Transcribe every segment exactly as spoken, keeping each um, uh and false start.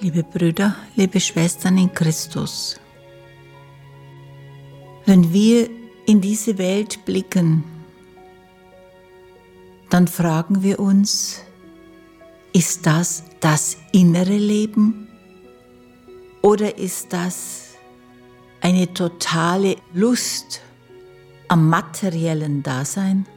Liebe Brüder, liebe Schwestern in Christus, wenn wir in diese Welt blicken, dann fragen wir uns, ist das das innere Leben oder ist das eine totale Lust am materiellen Dasein?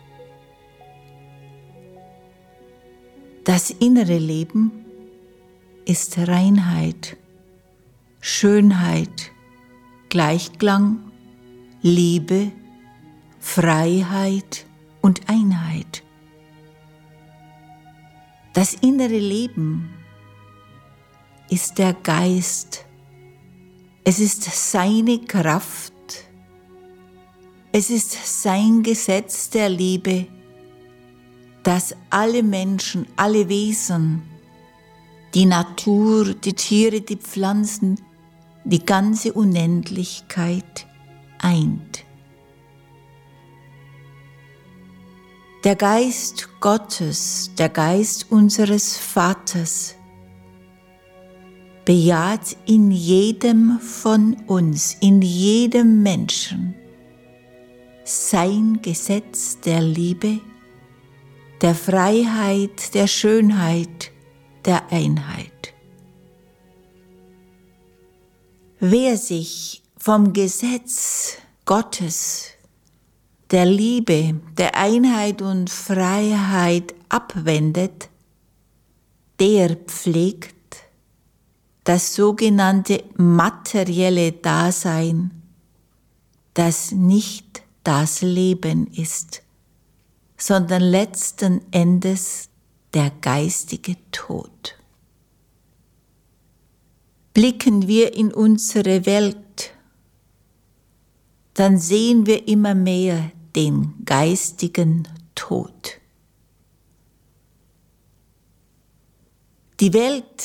Das innere Leben ist Reinheit, Schönheit, Gleichklang, Liebe, Freiheit und Einheit. Das innere Leben ist der Geist. Es ist seine Kraft. Es ist sein Gesetz der Liebe, dass alle Menschen, alle Wesen, die Natur, die Tiere, die Pflanzen, die ganze Unendlichkeit eint. Der Geist Gottes, der Geist unseres Vaters, bejaht in jedem von uns, in jedem Menschen, sein Gesetz der Liebe, der Freiheit, der Schönheit, der Einheit. Wer sich vom Gesetz Gottes, der Liebe, der Einheit und Freiheit abwendet, der pflegt das sogenannte materielle Dasein, das nicht das Leben ist, sondern letzten Endes der geistige Tod. Blicken wir in unsere Welt, dann sehen wir immer mehr den geistigen Tod. Die Welt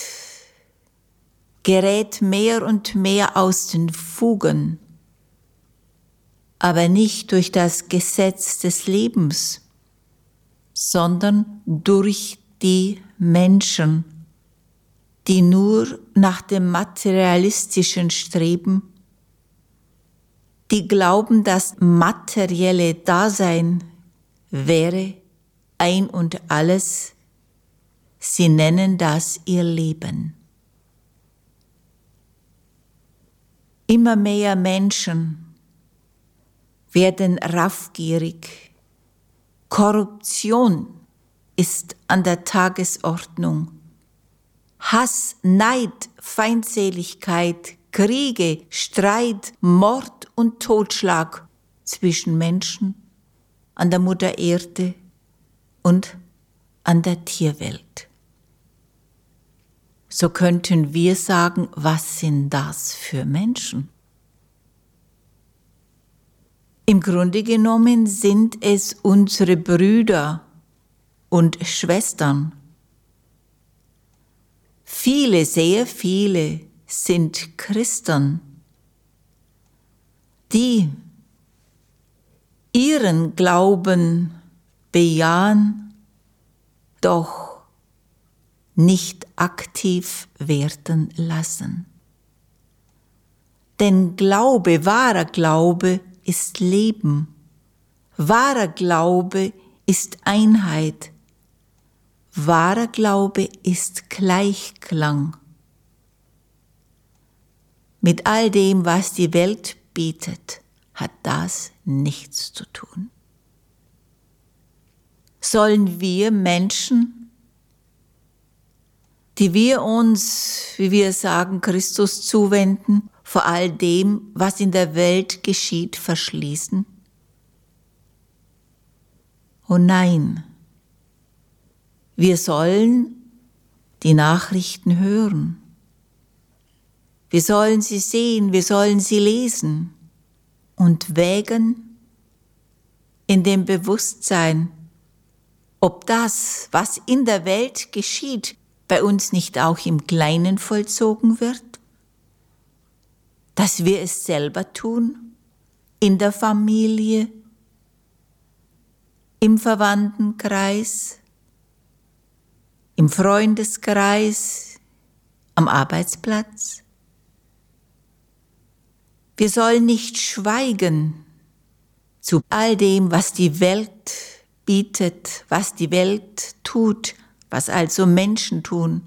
gerät mehr und mehr aus den Fugen, aber nicht durch das Gesetz des Lebens, sondern durch die Menschen, die nur nach dem Materialistischen streben, die glauben, das materielle Dasein wäre ein und alles, sie nennen das ihr Leben. Immer mehr Menschen werden raffgierig. Korruption ist an der Tagesordnung. Hass, Neid, Feindseligkeit, Kriege, Streit, Mord und Totschlag zwischen Menschen, an der Mutter Erde und an der Tierwelt. So könnten wir sagen, was sind das für Menschen? Im Grunde genommen sind es unsere Brüder und Schwestern. Viele, sehr viele sind Christen, die ihren Glauben bejahen, doch nicht aktiv werden lassen. Denn Glaube, wahrer Glaube ist Leben. Wahrer Glaube ist Einheit. Wahrer Glaube ist Gleichklang. Mit all dem, was die Welt bietet, hat das nichts zu tun. Sollen wir Menschen, die wir uns, wie wir sagen, Christus zuwenden, vor all dem, was in der Welt geschieht, verschließen? Oh nein, wir sollen die Nachrichten hören. Wir sollen sie sehen, wir sollen sie lesen und wägen in dem Bewusstsein, ob das, was in der Welt geschieht, bei uns nicht auch im Kleinen vollzogen wird, dass wir es selber tun, in der Familie, im Verwandtenkreis, im Freundeskreis, am Arbeitsplatz. Wir sollen nicht schweigen zu all dem, was die Welt bietet, was die Welt tut, was also Menschen tun.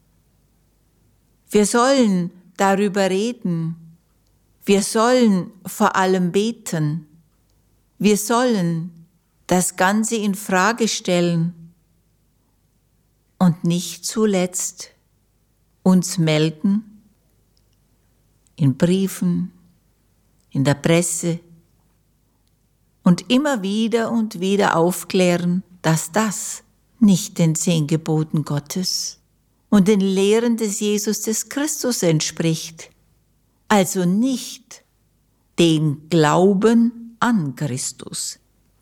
Wir sollen darüber reden. Wir sollen vor allem beten. Wir sollen das Ganze in Frage stellen und nicht zuletzt uns melden in Briefen, in der Presse und immer wieder und wieder aufklären, dass das nicht den zehn Geboten Gottes und den Lehren des Jesus des Christus entspricht, also nicht den Glauben an Christus.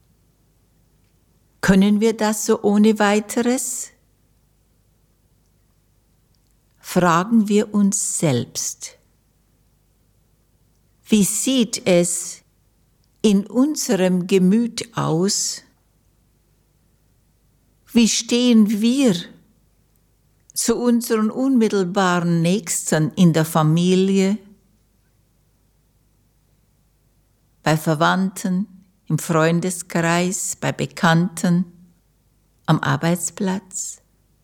Können wir das so ohne weiteres? Fragen wir uns selbst. Wie sieht es in unserem Gemüt aus? Wie stehen wir zu unseren unmittelbaren Nächsten in der Familie, bei Verwandten, im Freundeskreis, bei Bekannten, am Arbeitsplatz?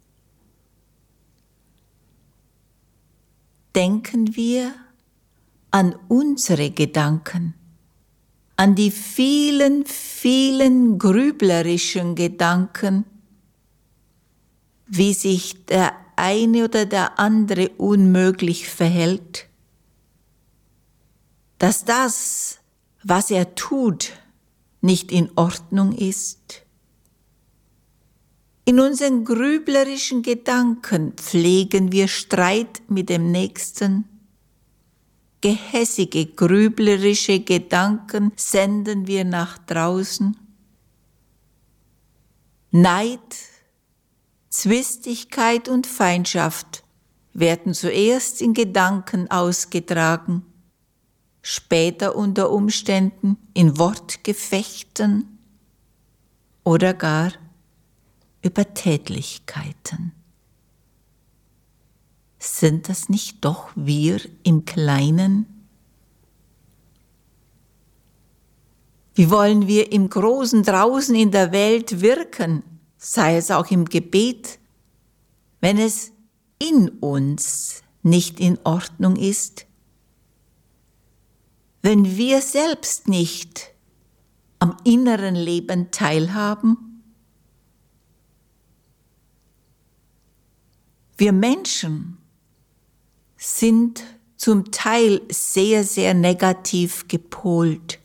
Denken wir an unsere Gedanken, an die vielen, vielen grüblerischen Gedanken, wie sich der eine oder der andere unmöglich verhält, dass das, was er tut, nicht in Ordnung ist. In unseren grüblerischen Gedanken pflegen wir Streit mit dem Nächsten. Gehässige, grüblerische Gedanken senden wir nach draußen. Neid, Zwistigkeit und Feindschaft werden zuerst in Gedanken ausgetragen, später unter Umständen in Wortgefechten oder gar über Tätlichkeiten. Sind das nicht doch wir im Kleinen? Wie wollen wir im Großen draußen in der Welt wirken, sei es auch im Gebet, wenn es in uns nicht in Ordnung ist? Wenn wir selbst nicht am inneren Leben teilhaben? Wir Menschen sind zum Teil sehr, sehr negativ gepolt.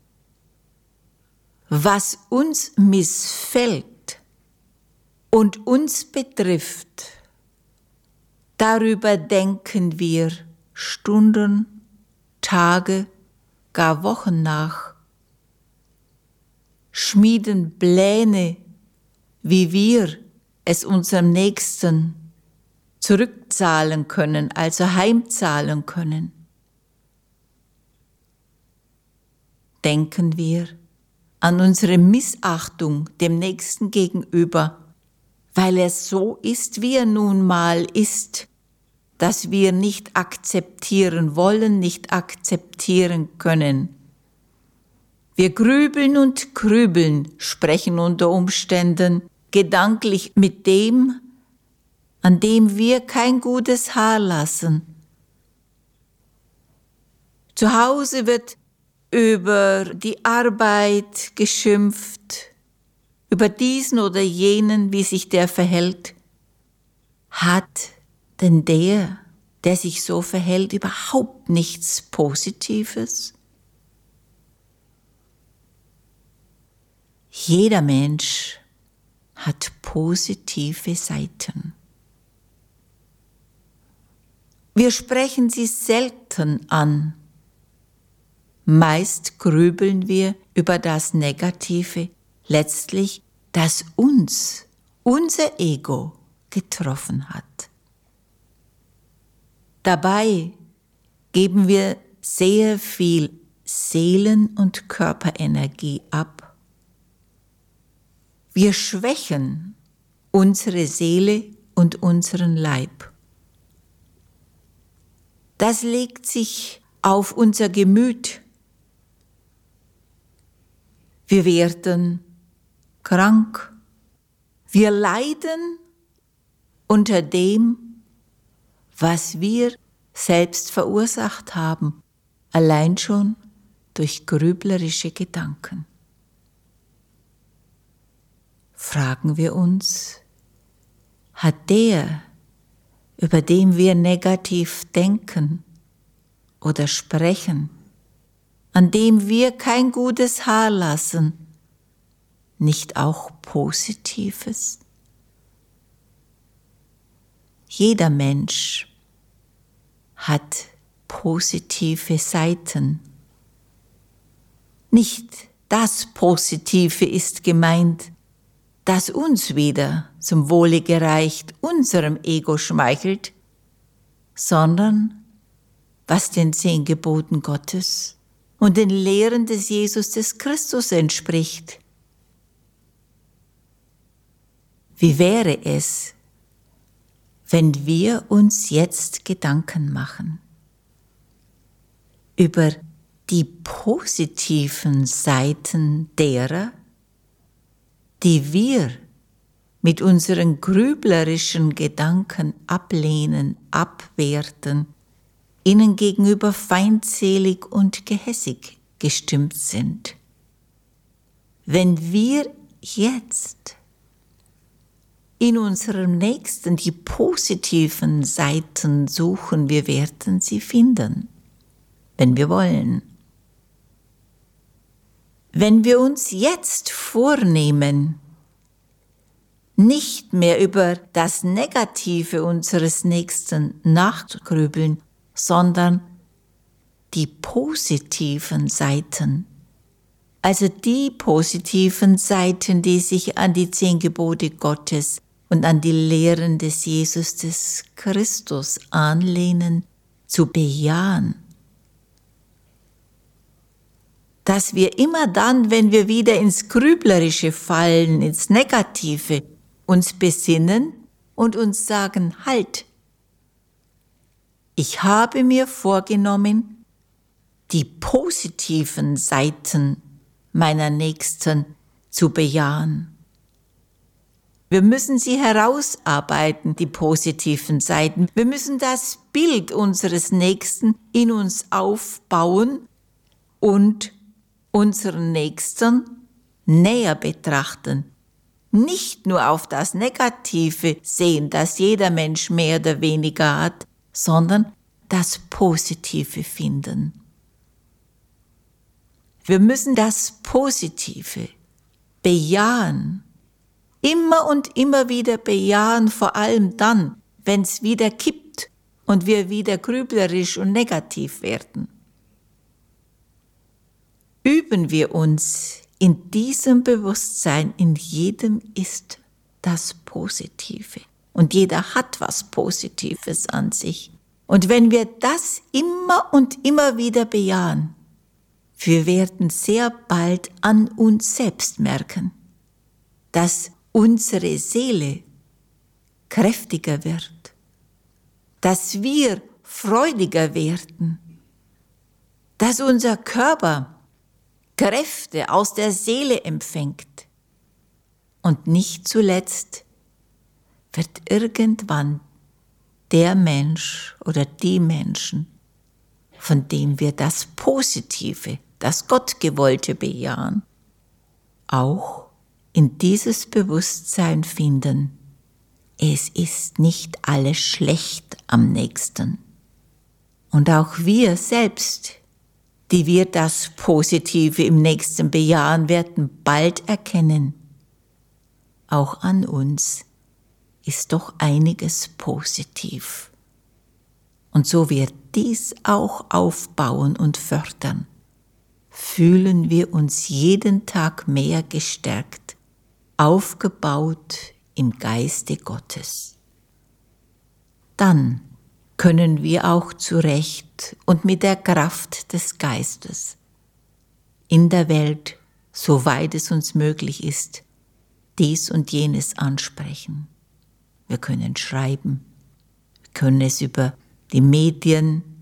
Was uns missfällt und uns betrifft, darüber denken wir Stunden, Tage, gar Wochen nach, schmieden Pläne, wie wir es unserem Nächsten zurückzahlen können, also heimzahlen können. Denken wir an unsere Missachtung dem Nächsten gegenüber, weil er so ist, wie er nun mal ist, dass wir nicht akzeptieren wollen, nicht akzeptieren können. Wir grübeln und grübeln, sprechen unter Umständen gedanklich mit dem, an dem wir kein gutes Haar lassen. Zu Hause wird über die Arbeit geschimpft, über diesen oder jenen, wie sich der verhält. Hat denn der, der sich so verhält, überhaupt nichts Positives? Jeder Mensch hat positive Seiten. Wir sprechen sie selten an. Meist grübeln wir über das Negative, letztlich, das uns, unser Ego, getroffen hat. Dabei geben wir sehr viel Seelen- und Körperenergie ab. Wir schwächen unsere Seele und unseren Leib. das legt sich auf unser Gemüt. Wir werden krank. Wir leiden unter dem, was wir selbst verursacht haben, allein schon durch grüblerische Gedanken. Fragen wir uns, hat der, über den wir negativ denken oder sprechen, an dem wir kein gutes Haar lassen, nicht auch Positives? Jeder Mensch hat positive Seiten. Nicht das Positive ist gemeint, das uns wieder zum Wohle gereicht, unserem Ego schmeichelt, sondern was den zehn Geboten Gottes und den Lehren des Jesus des Christus entspricht. Wie wäre es, wenn wir uns jetzt Gedanken machen über die positiven Seiten derer, die wir mit unseren grüblerischen Gedanken ablehnen, abwerten, ihnen gegenüber feindselig und gehässig gestimmt sind. Wenn wir jetzt in unserem Nächsten die positiven Seiten suchen, wir werden sie finden, wenn wir wollen. Wenn wir uns jetzt vornehmen, nicht mehr über das Negative unseres Nächsten nachzugrübeln, sondern die positiven Seiten, also die positiven Seiten, die sich an die zehn Gebote Gottes und an die Lehren des Jesus des Christus anlehnen, zu bejahen. Dass wir immer dann, wenn wir wieder ins Grüblerische fallen, ins Negative, uns besinnen und uns sagen, halt, ich habe mir vorgenommen, die positiven Seiten meiner Nächsten zu bejahen. Wir müssen sie herausarbeiten, die positiven Seiten. Wir müssen das Bild unseres Nächsten in uns aufbauen und unseren Nächsten näher betrachten. Nicht nur auf das Negative sehen, das jeder Mensch mehr oder weniger hat, sondern das Positive finden. Wir müssen das Positive bejahen, immer und immer wieder bejahen, vor allem dann, wenn es wieder kippt und wir wieder grüblerisch und negativ werden. Üben wir uns in diesem Bewusstsein, in jedem ist das Positive. Und jeder hat was Positives an sich. Und wenn wir das immer und immer wieder bejahen, wir werden sehr bald an uns selbst merken, dass unsere Seele kräftiger wird, dass wir freudiger werden, dass unser Körper Kräfte aus der Seele empfängt. Und nicht zuletzt wird irgendwann der Mensch oder die Menschen, von dem wir das Positive, das Gottgewollte bejahen, auch in dieses Bewusstsein finden, es ist nicht alles schlecht am Nächsten. Und auch wir selbst, die wir das Positive im Nächsten bejahen, werden bald erkennen, auch an uns ist doch einiges positiv. Und so wir dies auch aufbauen und fördern, fühlen wir uns jeden Tag mehr gestärkt, aufgebaut im Geiste Gottes. Dann können wir auch zurecht und mit der Kraft des Geistes in der Welt, soweit es uns möglich ist, dies und jenes ansprechen. Wir können schreiben, wir können es über die Medien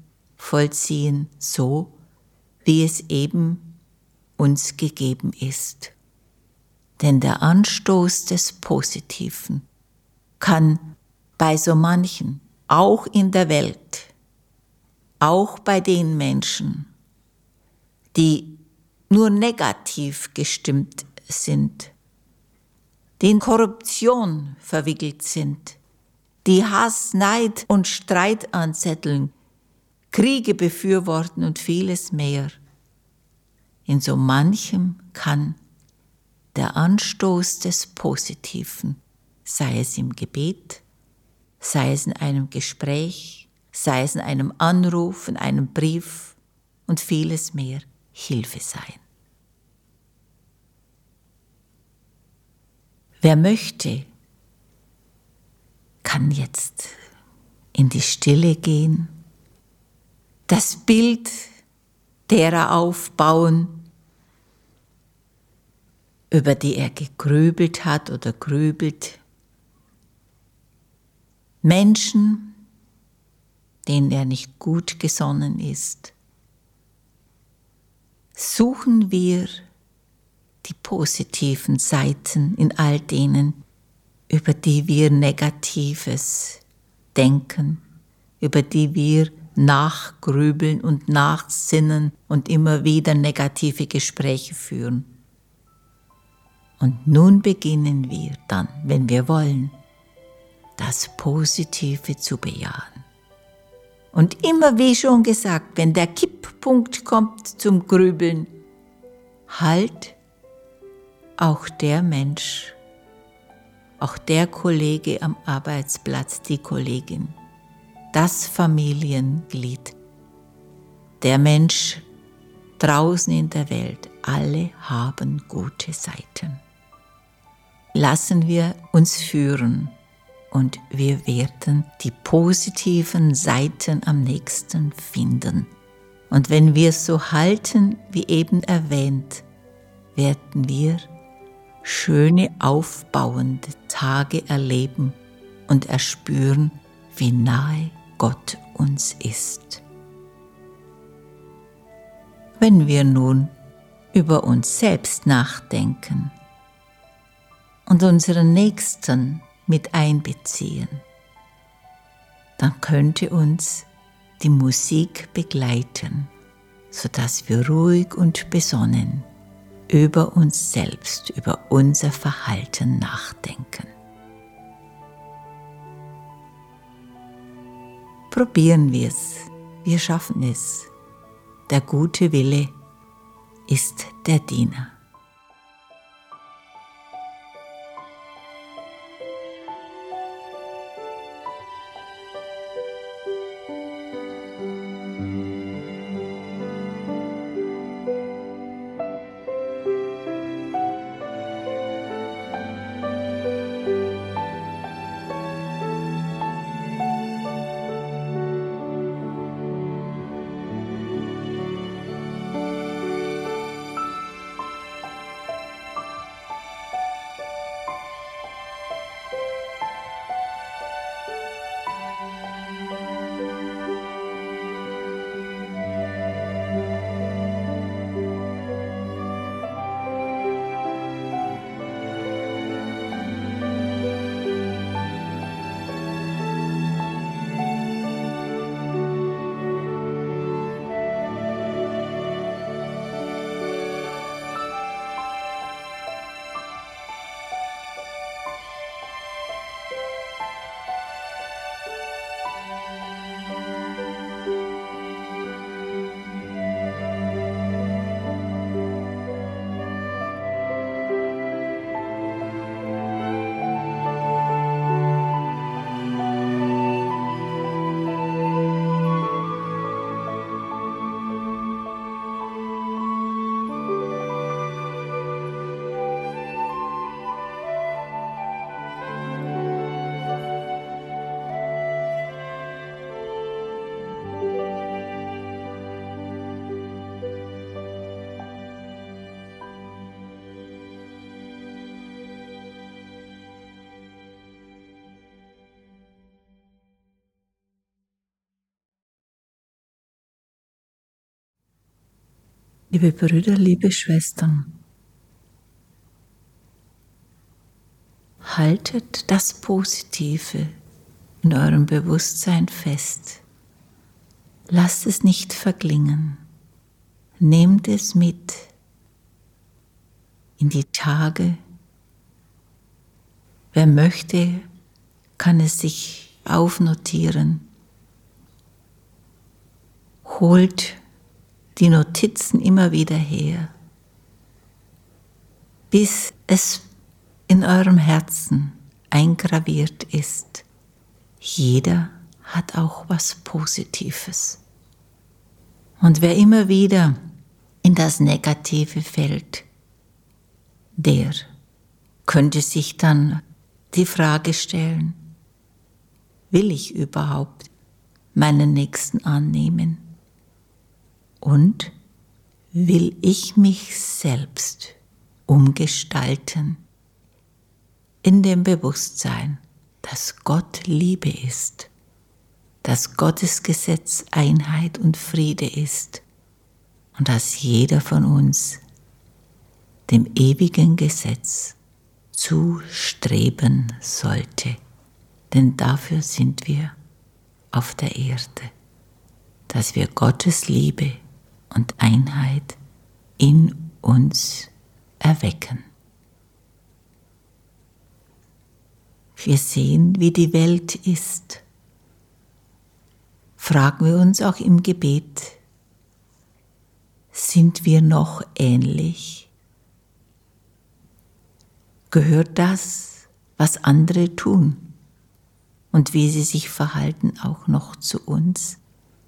vollziehen, so wie es eben uns gegeben ist. Denn der Anstoß des Positiven kann bei so manchen, auch in der Welt, auch bei den Menschen, die nur negativ gestimmt sind, die in Korruption verwickelt sind, die Hass, Neid und Streit anzetteln, Kriege befürworten und vieles mehr. In so manchem kann der Anstoß des Positiven, sei es im Gebet, sei es in einem Gespräch, sei es in einem Anruf, in einem Brief und vieles mehr, Hilfe sein. Wer möchte, kann jetzt in die Stille gehen, das Bild derer aufbauen, über die er gegrübelt hat oder grübelt. Menschen, denen er nicht gut gesonnen ist. Suchen wir die positiven Seiten in all denen, über die wir Negatives denken, über die wir nachgrübeln und nachsinnen und immer wieder negative Gespräche führen. Und nun beginnen wir dann, wenn wir wollen, das Positive zu bejahen. Und immer wie schon gesagt, wenn der Kipppunkt kommt zum Grübeln, halt auch der Mensch, auch der Kollege am Arbeitsplatz, die Kollegin, das Familienglied, der Mensch draußen in der Welt, alle haben gute Seiten. Lassen wir uns führen und wir werden die positiven Seiten am nächsten finden. Und wenn wir es so halten, wie eben erwähnt, werden wir schöne, aufbauende Tage erleben und erspüren, wie nahe Gott uns ist. Wenn wir nun über uns selbst nachdenken und unseren Nächsten mit einbeziehen, dann könnte uns die Musik begleiten, sodass wir ruhig und besonnen über uns selbst, über unser Verhalten nachdenken. Probieren wir es, wir schaffen es. Der gute Wille ist der Diener. Liebe Brüder, liebe Schwestern, haltet das Positive in eurem Bewusstsein fest. Lasst es nicht verklingen. Nehmt es mit in die Tage. Wer möchte, kann es sich aufnotieren. Holt die Notizen immer wieder her, bis es in eurem Herzen eingraviert ist. Jeder hat auch was Positives. Und wer immer wieder in das Negative fällt, der könnte sich dann die Frage stellen, will ich überhaupt meinen Nächsten annehmen? Und will ich mich selbst umgestalten in dem Bewusstsein, dass Gott Liebe ist, dass Gottes Gesetz Einheit und Friede ist und dass jeder von uns dem ewigen Gesetz zustreben sollte. Denn dafür sind wir auf der Erde, dass wir Gottes Liebe und Einheit in uns erwecken. Wir sehen, wie die Welt ist. Fragen wir uns auch im Gebet, sind wir noch ähnlich? Gehört das, was andere tun und wie sie sich verhalten, auch noch zu uns?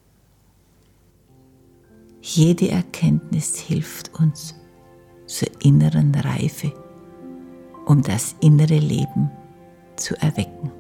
Jede Erkenntnis hilft uns zur inneren Reife, um das innere Leben zu erwecken.